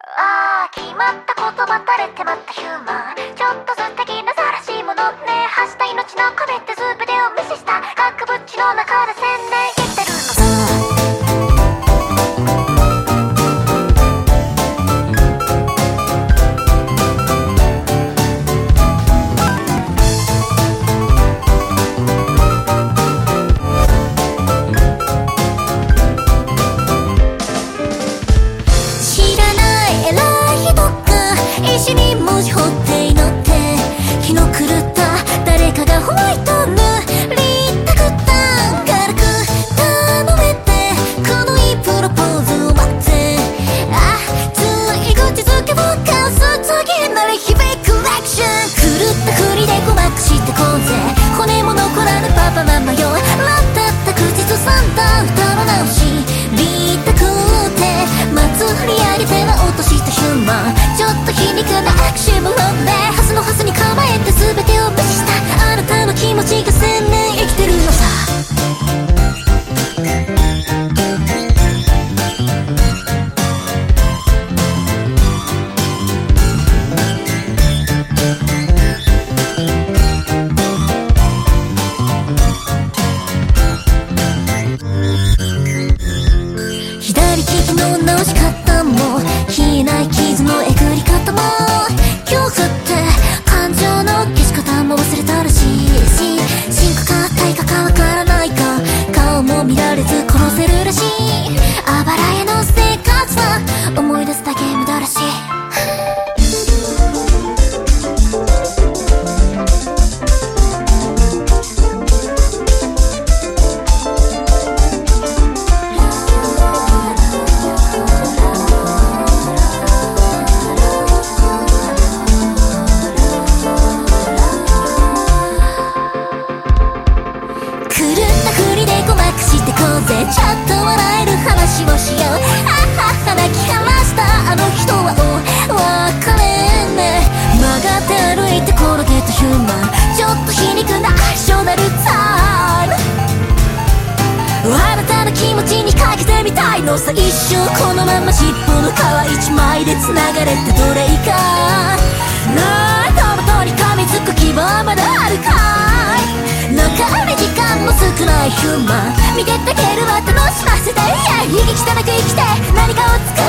ああ、決まった言葉垂れてまったヒューマン。ちょっと素敵なさらしいものね。発した命の壁って全てを無視した額縁の中で1000年生きてるのさ。石に文字彫って祈って日の狂った誰かがホワイト塗りたくった軽く頼めてこのいいプロポーズを待ってつい口づけを交す次なる日々コレクション狂ったふりでごまかしてこうぜ骨も残らぬパパママよラッタッタ口ずさんだ歌の直しビータくって祭り上げては落としたヒューマンちょっと皮肉なアクシブロンでハスのハスに構えて全てを無視したあなたの気持ちが1000年生きてるのさ左利きの直し方も消えない傷のえぐり方も恐怖って感情の消し方も忘れたらしいし進化か退化かわからないか顔も見られず殺せるらしいあばら屋の生活は思い出すだけ無駄らしいしてこうぜちょっと笑える話をしようはっはっは泣き晴らしたあの人は別れね曲がって歩いて転げたヒューマンちょっと皮肉なアクショナルタイムあなたの気持ちにかけてみたいのさ一生このまま尻尾の皮一枚で繋がれてどれいいかなあトマトに噛みつく希望まだあるかい残り時間も少ないヒューマン見てたけるは楽しませて悲劇汚く生きて何かを作